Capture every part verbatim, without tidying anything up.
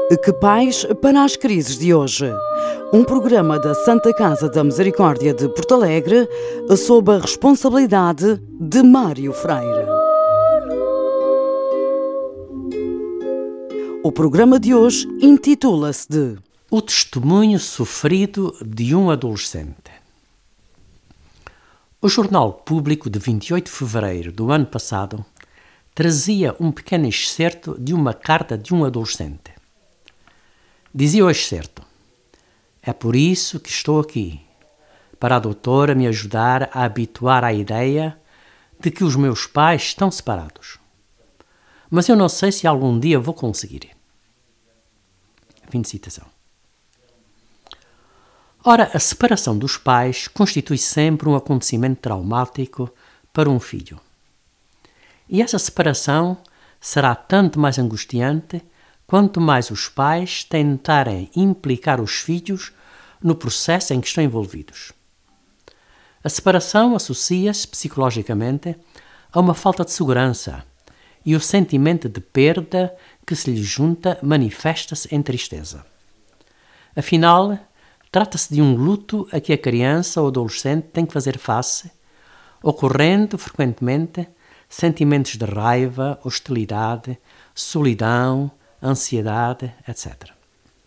Que Pais para as Crises de Hoje. Um programa da Santa Casa da Misericórdia de Porto Alegre, sob a responsabilidade de Mário Freire. O programa de hoje intitula-se de O testemunho sofrido de um adolescente. O Jornal Público de vinte e oito de fevereiro do ano passado trazia um pequeno excerto de uma carta de um adolescente. Dizia o excerto: é por isso que estou aqui, para a doutora me ajudar a habituar à ideia de que os meus pais estão separados. Mas eu não sei se algum dia vou conseguir. Fim de citação. Ora, a separação dos pais constitui sempre um acontecimento traumático para um filho. E essa separação será tanto mais angustiante quanto mais os pais tentarem implicar os filhos no processo em que estão envolvidos. A separação associa-se psicologicamente a uma falta de segurança e o sentimento de perda que se lhe junta manifesta-se em tristeza. Afinal, trata-se de um luto a que a criança ou adolescente tem que fazer face, ocorrendo frequentemente sentimentos de raiva, hostilidade, solidão, ansiedade, etcétera.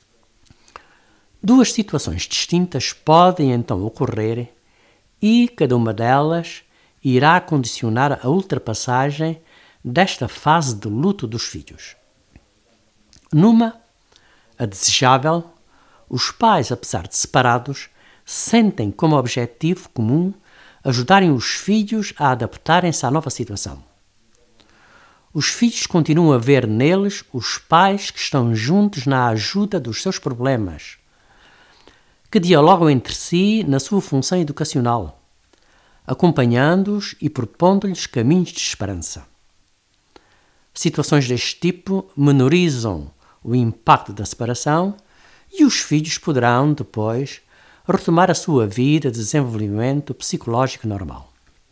Duas situações distintas podem então ocorrer e cada uma delas irá condicionar a ultrapassagem desta fase de luto dos filhos. Numa, a desejável, os pais, apesar de separados, sentem como objetivo comum ajudarem os filhos a adaptarem-se à nova situação. Os filhos continuam a ver neles os pais que estão juntos na ajuda dos seus problemas, que dialogam entre si na sua função educacional, acompanhando-os e propondo-lhes caminhos de esperança. Situações deste tipo menorizam o impacto da separação e os filhos poderão, depois, retomar a sua vida de desenvolvimento psicológico normal.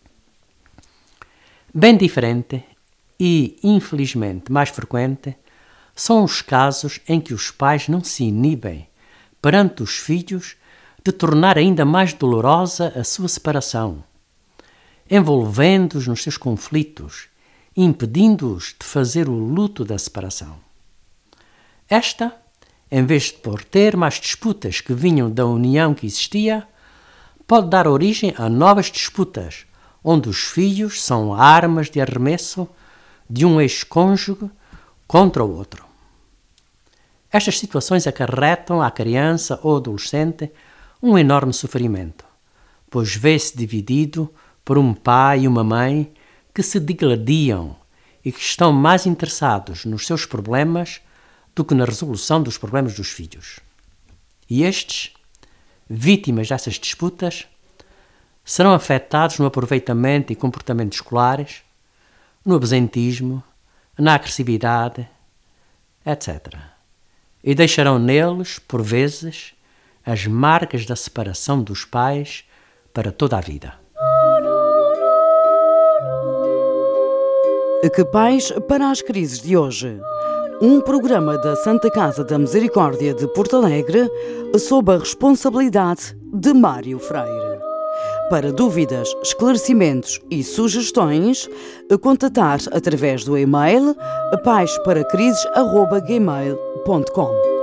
Bem diferente e, infelizmente, mais frequente, são os casos em que os pais não se inibem perante os filhos de tornar ainda mais dolorosa a sua separação, envolvendo-os nos seus conflitos, impedindo-os de fazer o luto da separação. Esta, em vez de por ter mais disputas que vinham da união que existia, pode dar origem a novas disputas, onde os filhos são armas de arremesso de um ex-cônjuge contra o outro. Estas situações acarretam à criança ou adolescente um enorme sofrimento, pois vê-se dividido por um pai e uma mãe que se digladiam e que estão mais interessados nos seus problemas do que na resolução dos problemas dos filhos. E estes, vítimas dessas disputas, serão afetados no aproveitamento e comportamentos escolares, no absentismo, na agressividade, etcétera. E deixarão neles, por vezes, as marcas da separação dos pais para toda a vida. Que Pais para as Crises de Hoje. Um programa da Santa Casa da Misericórdia de Porto Alegre, sob a responsabilidade de Mário Freire. Para dúvidas, esclarecimentos e sugestões, contatar através do e-mail pais para crises arroba gmail ponto com.